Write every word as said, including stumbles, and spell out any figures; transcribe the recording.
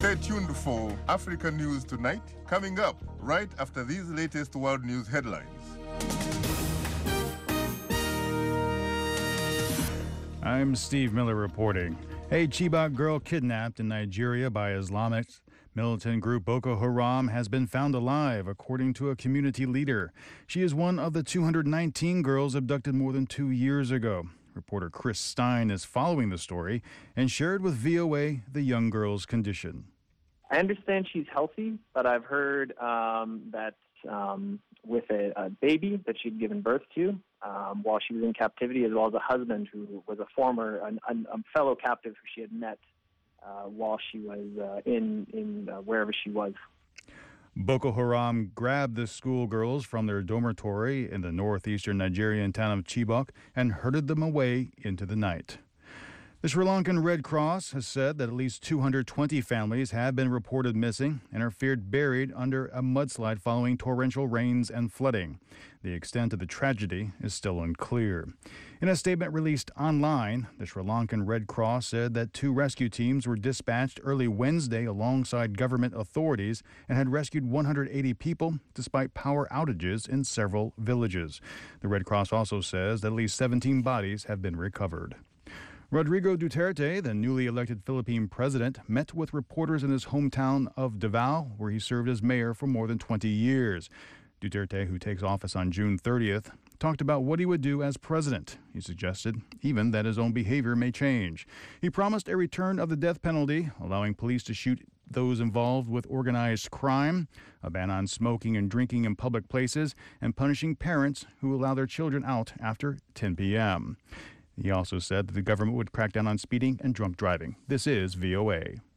Stay tuned for Africa News Tonight, coming up right after these latest world news headlines. I'm Steve Miller reporting. A Chibok girl kidnapped in Nigeria by Islamic militant group Boko Haram has been found alive, according to a community leader. She is one of the two hundred nineteen girls abducted more than two years ago. Reporter Chris Stein is following the story and shared with V O A the young girl's condition. I understand she's healthy, but I've heard um, that um, with a, a baby that she'd given birth to um, while she was in captivity, as well as a husband who was a former, a, a fellow captive who she had met uh, while she was uh, in, in uh, wherever she was. Boko Haram grabbed the schoolgirls from their dormitory in the northeastern Nigerian town of Chibok and herded them away into the night. The Sri Lankan Red Cross has said that at least two hundred twenty families have been reported missing and are feared buried under a mudslide following torrential rains and flooding. The extent of the tragedy is still unclear. In a statement released online, the Sri Lankan Red Cross said that two rescue teams were dispatched early Wednesday alongside government authorities and had rescued one hundred eighty people despite power outages in several villages. The Red Cross also says that at least seventeen bodies have been recovered. Rodrigo Duterte, the newly elected Philippine president, met with reporters in his hometown of Davao, where he served as mayor for more than twenty years. Duterte, who takes office on June thirtieth, talked about what he would do as president. He suggested even that his own behavior may change. He promised a return of the death penalty, allowing police to shoot those involved with organized crime, a ban on smoking and drinking in public places, and punishing parents who allow their children out after ten p.m. He also said that the government would crack down on speeding and drunk driving. This is V O A.